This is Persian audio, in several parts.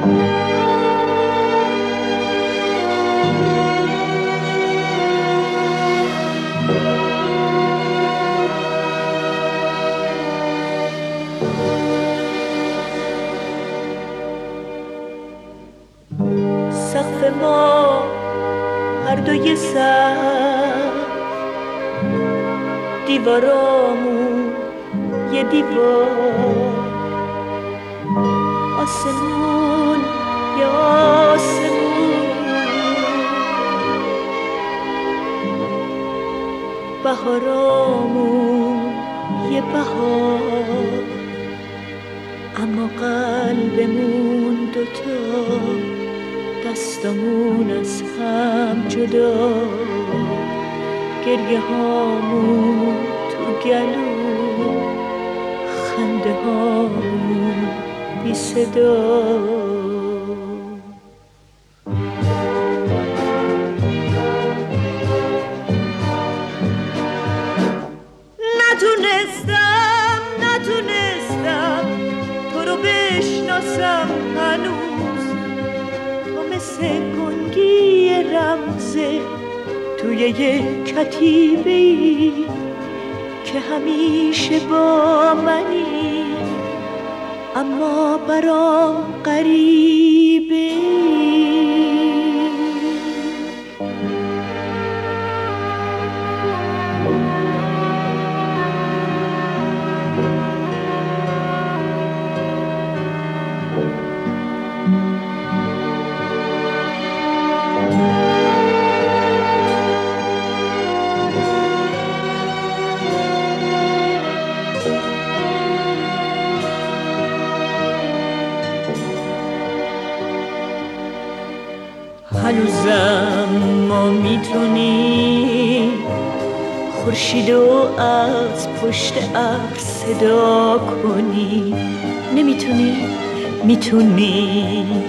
سقف ما هر دوی سر، دیوارامون یه دیوار، آسمون یه آسمون، بهارامون یه بهار، اما قلبمون دوتا، دستامون از هم جدا، گریه هامون تو گلو، خنده هامون بی صدا. نتونستم تو رو بشناسم هنوز، تو مثل گنگی رمزه توی یه کتیبه‌ای که همیشه با منی، اما برام غریبه. هنوزم ما میتونیم خورشیدو از پشت ابر صدا کنیم، نمیتونیم؟ میتونیم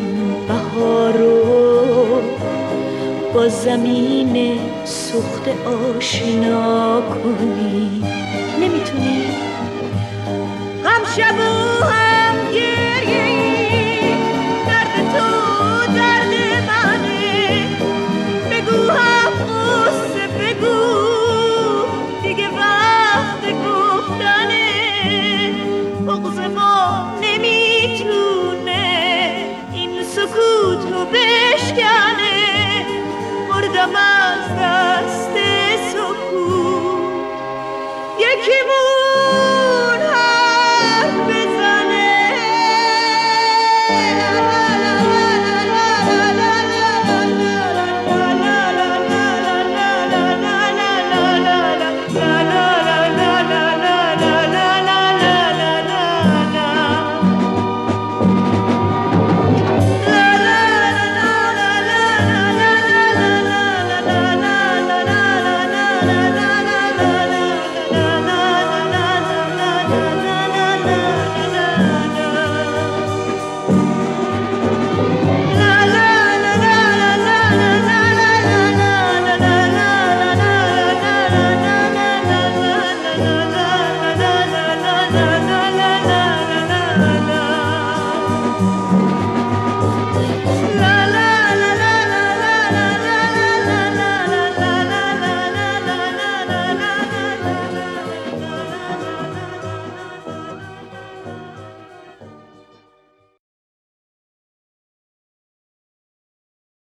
بهارو با زمین سوخته آشنا کنیم، نمیتونیم؟ هم شب و هم گریه، درد تو درد منه، بگو هم قصه بگو، دیگه وقت گفتنه، بغض ما نمیتونه این سکوتو بشکنه، مردم از دست